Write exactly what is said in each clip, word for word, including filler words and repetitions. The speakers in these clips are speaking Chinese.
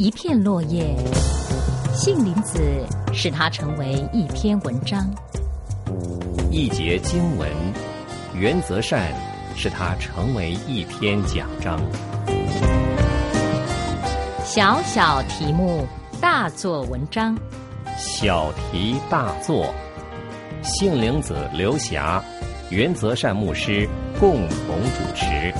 一片落叶，杏林子使它成为一篇文章； 一节经文，原则善使它成为一篇讲章。 小小题目，大做文章。 小题大做，杏林子刘霞、原则善牧师共同主持。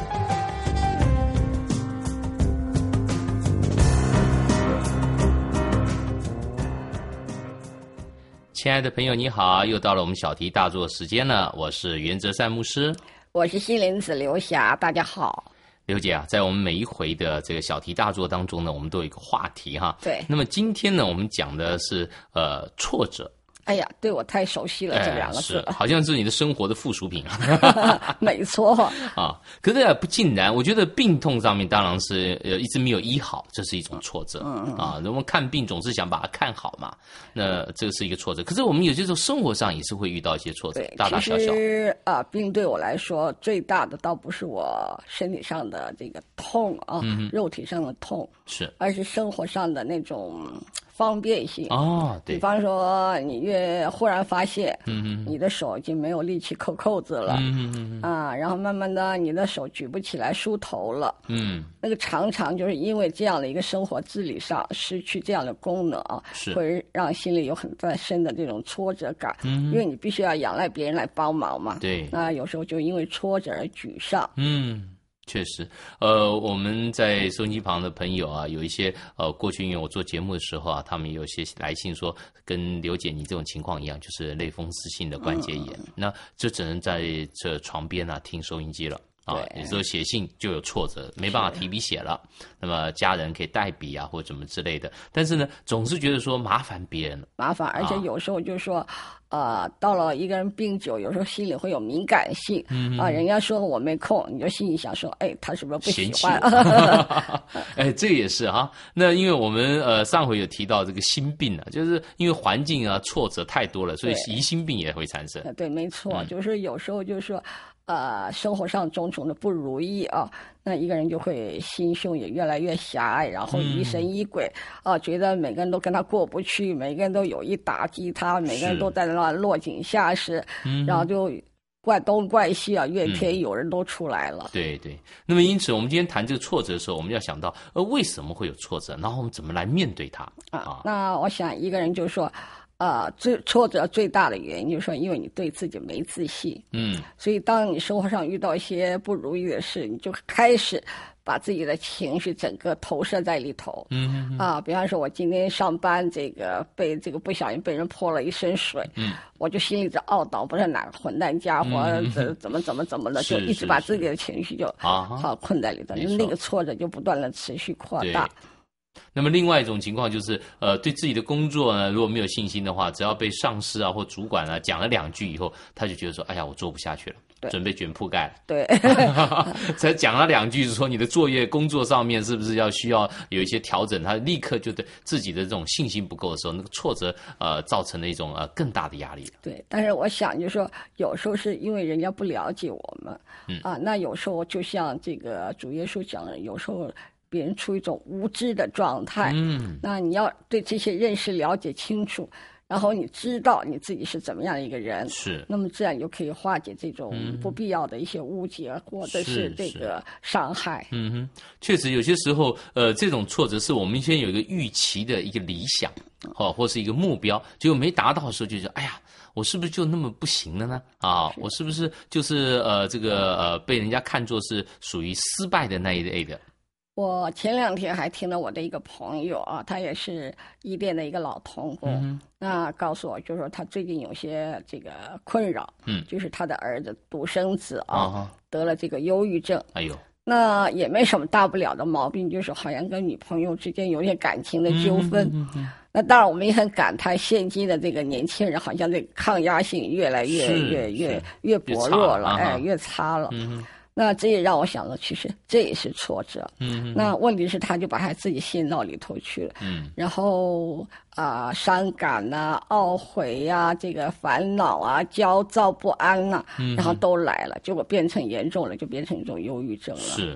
亲爱的朋友，你好，又到了我们小题大做时间了。我是原则善牧师， 我是杏林子刘霞，大家好。 刘姐啊，在我们每一回的这个小题大做当中呢，我们都有一个话题哈。 对。 那么今天呢，我们讲的是呃挫折。 哎呀，对我太熟悉了、哎、这两个字了， 好像是你的生活的附属品啊。 没错啊，可是也不尽然。我觉得病痛上面当然是呃一直没有医好，这是一种挫折。嗯啊，我们看病总是想把它看好嘛，那这个是一个挫折。可是我们有些时候生活上也是会遇到一些挫折，大大小小。 其实啊，病对我来说最大的倒不是我身体上的这个痛啊，嗯、肉体上的痛， 是， 而是生活上的那种方便性哦，对， 比方说你越忽然发现，嗯你的手已经没有力气扣扣子了，嗯啊，然后慢慢的你的手举不起来梳头了，嗯，那个常常就是因为这样的一个生活自理上失去这样的功能啊， 是会让心里有很深的这种挫折感，嗯，因为你必须要仰赖别人来帮忙嘛， 对， 那有时候就因为挫折而沮丧， 嗯。确实，呃，我们在收音机旁的朋友啊，有一些呃，过去因为我做节目的时候啊，他们有些来信说，跟刘姐你这种情况一样，就是类风湿性的关节炎，嗯、那就只能在这床边啊听收音机了。啊，有时候写信就有挫折，没办法提笔写了。那么家人可以代笔啊，或者什么之类的。但是呢，总是觉得说麻烦别人了， 麻烦，而且有时候就说，啊、呃，到了一个人病久，有时候心里会有敏感性。嗯啊，人家说我没空，你就心里想说，哎，他是不是不喜欢？ 哎，这也是哈。那因为我们呃上回有提到这个心病啊，就是因为环境啊挫折太多了，所以疑心病也会产生。 对，没错，嗯、就是有时候就是说。呃，生活上种种的不如意啊，那一个人就会心胸也越来越狭隘，然后疑神疑鬼、嗯、啊，觉得每个人都跟他过不去，每个人都有意打击他，每个人都在那落井下石，然后就怪东怪西啊，怨天尤人都出来了、嗯。 对对，那么因此我们今天谈这个挫折的时候，我们要想到呃为什么会有挫折，然后我们怎么来面对它啊？ 啊那我想一个人就是说。啊、呃，最挫折最大的原因就是说，因为你对自己没自信，嗯，所以当你生活上遇到一些不如意的事，你就开始把自己的情绪整个投射在里头，嗯嗯啊，比方说我今天上班，这个被这个不小心被人泼了一身水，嗯，我就心里在懊恼，不是哪个混蛋家伙，嗯、怎怎么怎么怎么的，就一直把自己的情绪就啊好困在里头，那个挫折就不断的持续扩大。 那么另外一种情况就是，呃，对自己的工作呢，如果没有信心的话，只要被上司啊或主管啊讲了两句以后，他就觉得说，哎呀，我做不下去了，准备卷铺盖了。 对， 才讲了两句，说你的作业工作上面是不是要需要有一些调整？他立刻就对自己的这种信心不够的时候，那个挫折呃造成了一种呃更大的压力。 对，但是我想就是说，有时候是因为人家不了解我们，嗯啊，那有时候就像这个主耶稣讲的，有时候。别人处于一种无知的状态，嗯，那你要对这些认识了解清楚，然后你知道你自己是怎么样的一个人， 是， 那么自然就可以化解这种不必要的一些误解、嗯、或者是这个伤害。 嗯哼，确实有些时候，呃，这种挫折是我们先有一个预期的一个理想，哦，或是一个目标，结果没达到的时候，就觉得，哎呀。我是不是就那么不行了呢？啊，我是不是就是呃这个呃被人家看作是属于失败的那一类的？ 我前两天还听了我的一个朋友啊，他也是伊甸的一个老同工，嗯、那告诉我，就是说他最近有些这个困扰，嗯，就是他的儿子独生子啊、哦、得了这个忧郁症， 哎呦。 那也没什么大不了的毛病，就是好像跟女朋友之间有点感情的纠纷。嗯嗯嗯、那当然，我们也很感叹，现今的这个年轻人好像这个抗压性越来越越越越薄弱了，哎，越差了。嗯那这也让我想到，其实这也是挫折。嗯，那问题是，他就把他自己陷到里头去了。嗯，然后啊、呃，伤感呐、啊、懊悔呀、啊、这个烦恼啊、焦躁不安呐、啊，嗯、然后都来了，结果变成严重了，就变成一种忧郁症了。 是。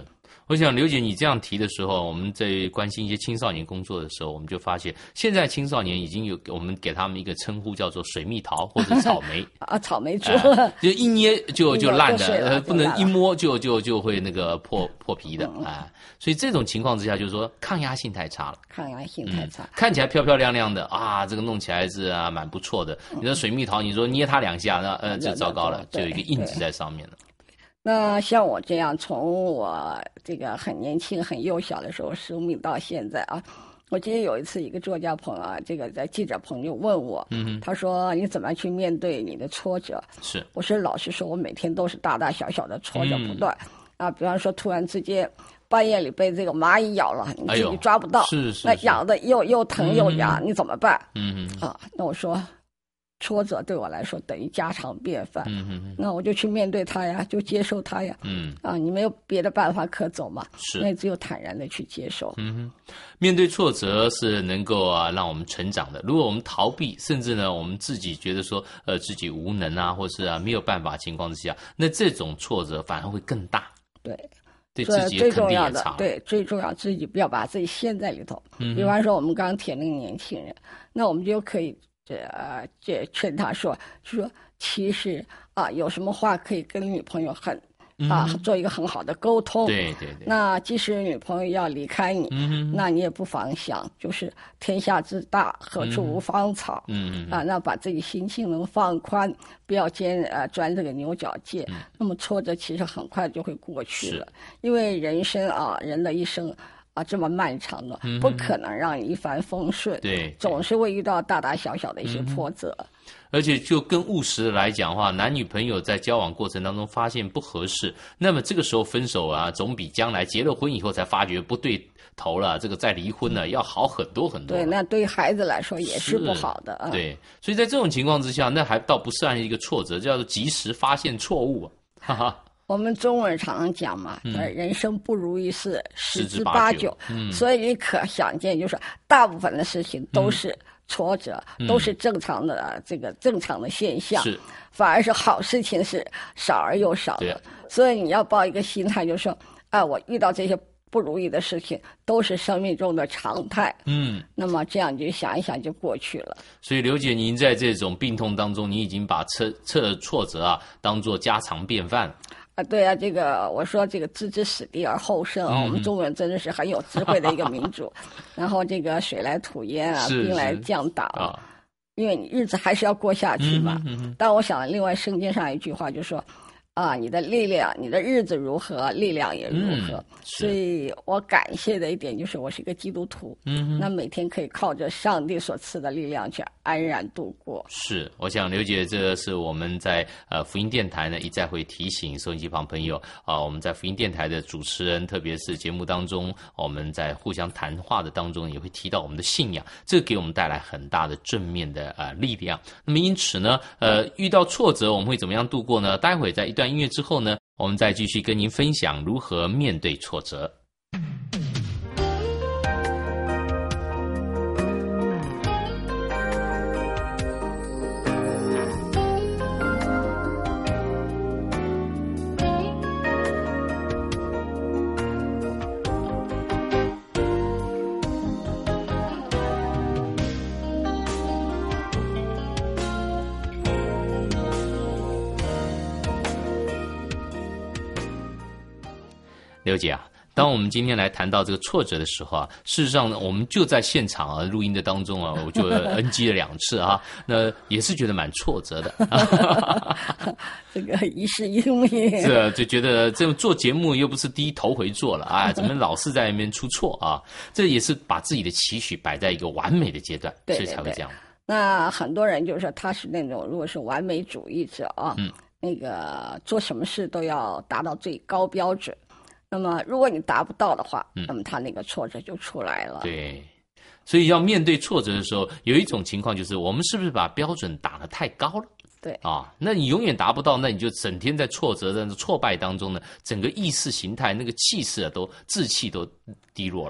我想刘姐你这样提的时候，我们在关心一些青少年工作的时候，我们就发现现在青少年已经有我们给他们一个称呼叫做水蜜桃或者草莓啊，草莓族、 呃、就一捏就就烂的， 呃， 不能一摸就就就会那个破破皮的啊、嗯呃。所以这种情况之下，就是说抗压性太差了， 抗压性太差、嗯， 看起来漂漂亮亮的啊，这个弄起来是啊蛮不错的。你说水蜜桃，你说捏它两下，那呃就糟糕了，就有一个印子在上面了。 那像我这样，从我这个很年轻、很幼小的时候生命到现在啊，我记得有一次一个作家朋友啊，这个在记者朋友问我，嗯，他说你怎么去面对你的挫折？ 是， 我说老实说，我每天都是大大小小的挫折不断、嗯、啊，比方说突然之间半夜里被这个蚂蚁咬了，你自己抓不到， 哎、是, 是是， 那痒的又又疼又痒、嗯，你怎么办？ 嗯啊，那我说。挫折对我来说等于家常便饭， 嗯嗯， 那我就去面对它呀，就接受它呀， 嗯啊，你没有别的办法可走嘛， 是， 那只有坦然的去接受。 嗯哼，面对挫折是能够啊让我们成长的。如果我们逃避，甚至呢我们自己觉得说呃自己无能啊，或是啊没有办法情况之下，那这种挫折反而会更大。 对。 对自己肯定也差。 对，最重要自己不要把自己陷在里头。 嗯， 比方说我们刚提那个年轻人，那我们就可以。这呃，这劝他说，说其实啊，有什么话可以跟女朋友很啊、嗯、做一个很好的沟通。 对对对。 那即使女朋友要离开你， 嗯， 那你也不妨想，就是天下之大，何处无芳草。 嗯啊，那把自己心性能放宽，不要坚呃钻这个牛角尖、嗯。那么挫折其实很快就会过去了，因为人生啊，人的一生。啊，这么漫长的，不可能让你一帆风顺， 对， 总是会遇到大大小小的一些波折。 嗯、而且就更务实的来讲的话，男女朋友在交往过程当中发现不合适，那么这个时候分手啊，总比将来结了婚以后才发觉不对头了，这个再离婚呢要好很多很多。 对，那对于孩子来说也是不好的。嗯、 对，所以在这种情况之下，那还倒不算一个挫折，叫做及时发现错误，哈哈。 我们中文常常讲嘛，嗯、人生不如意事十之八九， 嗯， 所以你可想见，就是大部分的事情都是挫折， 嗯、 都是正常的这个正常的现象， 是， 反而是好事情是少而又少的。所以你要抱一个心态，就是说，啊，我遇到这些不如意的事情都是生命中的常态， 嗯， 那么这样你就想一想就过去了。 所以刘姐，您在这种病痛当中，你已经把挫挫挫折啊当作家常便饭。 啊，对啊，这个我说这个置之死地而后生啊、嗯，我们中国人真的是很有智慧的一个民族。然后这个水来土掩啊，兵来将挡啊，因为你日子还是要过下去嘛。 嗯嗯、 但我想，另外圣经上一句话就说。啊，你的力量，你的日子如何，力量也如何。 嗯、 所以我感谢的一点就是，我是一个基督徒， 嗯， 那每天可以靠着上帝所赐的力量去安然度过。 是，我想刘姐，这是我们在呃福音电台呢一再会提醒收音机旁朋友啊、呃，我们在福音电台的主持人，特别是节目当中，我们在互相谈话的当中，也会提到我们的信仰，这给我们带来很大的正面的呃力量。那么因此呢，呃，遇到挫折我们会怎么样度过呢？待会在一段音乐之后呢，我们再继续跟您分享如何面对挫折。刘姐啊，当我们今天来谈到这个挫折的时候啊，事实上呢，我们就在现场啊录音的当中啊，我就 N G 了两次啊，那也是觉得蛮挫折的。 这个一世英名， 这就觉得这做节目又不是第一头回做了啊，怎么老是在那边出错啊？这也是把自己的期许摆在一个完美的阶段， 对对对， 所以才会这样。 那很多人就是说他是那种如果是完美主义者啊， 嗯， 那个做什么事都要达到最高标准。那么如果你达不到的话、嗯、那么他那个挫折就出来了。 对，所以要面对挫折的时候，有一种情况就是我们是不是把标准打得太高了？ 对啊，那你永远达不到，那你就整天在挫折的挫败当中呢，整个意识形态那个气势啊都志气都低落了。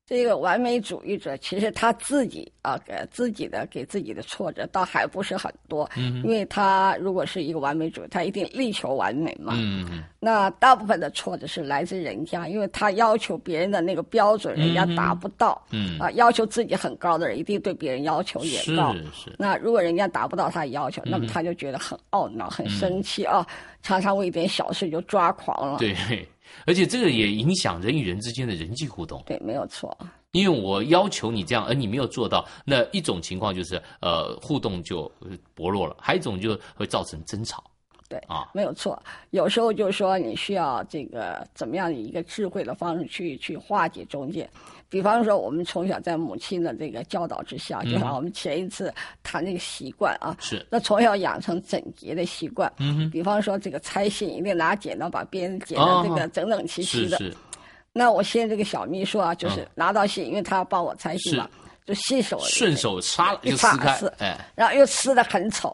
这个完美主义者其实他自己啊，给自己的给自己的挫折倒还不是很多，嗯，因为他如果是一个完美主义，他一定力求完美嘛，嗯，那大部分的挫折是来自人家，因为他要求别人的那个标准，人家达不到，嗯，啊，要求自己很高的人，一定对别人要求也高， 是是。 那如果人家达不到他的要求，那么他就觉得很懊恼、很生气啊，常常为一点小事就抓狂了， 对。而且这个也影响人与人之间的人际互动。 对，没有错。 因为我要求你这样，而你没有做到，那一种情况就是呃互动就薄弱了，还有一种就会造成争吵。 对啊，没有错。有时候就是说你需要这个怎么样一个智慧的方式去去化解中间。比方说，我们从小在母亲的这个教导之下，嗯、就像我们前一次谈这个习惯啊， 是那从小养成整洁的习惯。嗯，比方说这个拆信一定拿剪刀把边剪的这个整整齐齐的。 哦、是是。那我现在这个小秘书啊，就是拿到信，嗯、因为他要帮我拆信嘛，就信手顺手擦了就撕开，哎， 然后又撕得很丑。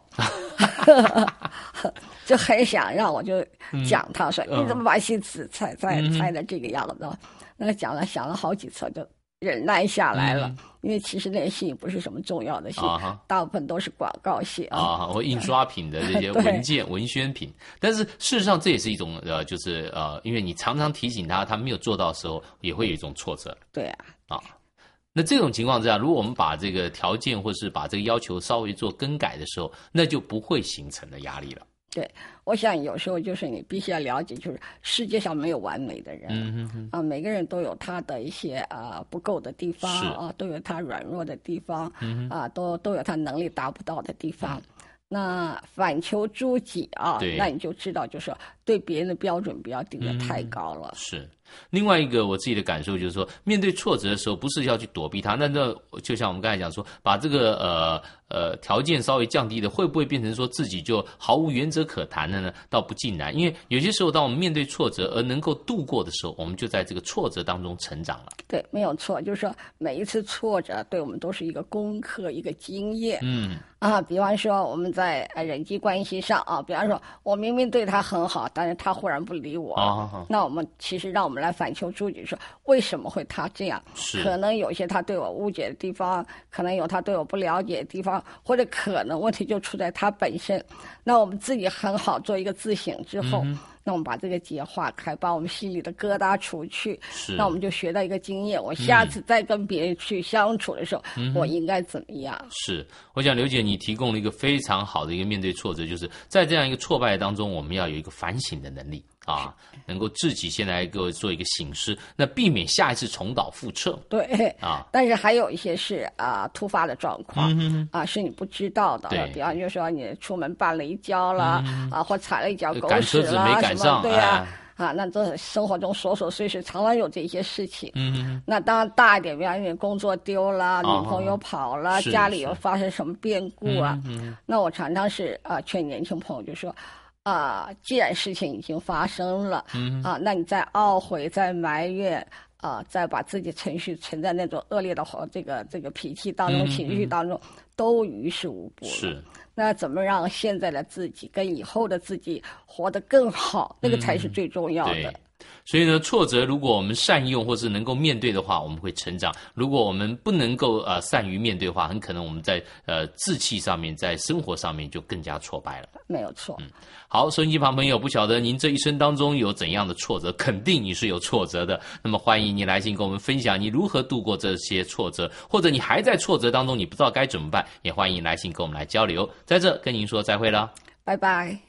就很想让我就讲他说、嗯、你怎么把信纸拆拆拆的这个样子、嗯、那个讲了想了好几次就忍耐下来了、嗯、因为其实那些信不是什么重要的信、啊、大部分都是广告信啊啊或印刷品的这些文件文宣品，但是事实上这也是一种呃就是呃因为你常常提醒他他没有做到的时候也会有一种挫折。 对啊啊那这种情况之下，如果我们把这个条件或是把这个要求稍微做更改的时候，那就不会形成的压力了。 对，我想有时候就是你必须要了解，就是世界上没有完美的人，嗯哼哼啊，每个人都有他的一些啊不够的地方啊，都有他软弱的地方，嗯、啊，都都有他能力达不到的地方。嗯那反求诸己啊，那你就知道，就是对别人的标准不要定得太高了。 嗯、是。另外一个我自己的感受就是说，面对挫折的时候，不是要去躲避它，那那就像我们刚才讲说，把这个呃呃条件稍微降低的，会不会变成说自己就毫无原则可谈的呢？倒不尽然，因为有些时候，当我们面对挫折而能够度过的时候，我们就在这个挫折当中成长了。 对，没有错，就是说每一次挫折对我们都是一个功课，一个经验。嗯。啊，比方说我们在呃人际关系上啊，比方说我明明对他很好，但是他忽然不理我，哦、那我们其实让我们来反求诸己，说为什么会他这样？可能有些他对我误解的地方，可能有他对我不了解的地方，或者可能问题就出在他本身。那我们自己很好做一个自省之后。嗯那我们把这个结化开，把我们心里的疙瘩除去，那我们就学到一个经验，我下次再跟别人去相处的时候、嗯、我应该怎么样。 是，我想刘姐你提供了一个非常好的一个面对挫折，就是在这样一个挫败当中，我们要有一个反省的能力啊，能够自己先来给我做一个省思，那避免下一次重蹈覆辙。 对啊，但是还有一些是啊突发的状况、嗯、啊是你不知道的，比方就说你出门绊了一跤了、嗯、啊或踩了一脚狗屎了什么，对呀、啊，啊那这生活中琐琐碎碎常常有这些事情。嗯，那当然大一点，比方因为工作丢了，女朋友跑了，家里又发生什么变故啊，嗯、那我常常是啊劝年轻朋友就说。啊，既然事情已经发生了，嗯、啊，那你再懊悔、再埋怨，啊，再把自己情绪存在那种恶劣的这个这个脾气当中、嗯、情绪当中，都于事无补了。 是， 那怎么让现在的自己跟以后的自己活得更好？那个才是最重要的。 嗯所以呢，挫折如果我们善用或是能够面对的话，我们会成长；如果我们不能够呃善于面对的话，很可能我们在呃志气上面，在生活上面就更加挫败了。 没有错。 嗯，好，收音机旁朋友，不晓得您这一生当中有怎样的挫折？肯定你是有挫折的。那么欢迎你来信跟我们分享你如何度过这些挫折，或者你还在挫折当中，你不知道该怎么办，也欢迎来信跟我们来交流。在这跟您说再会了， 拜拜。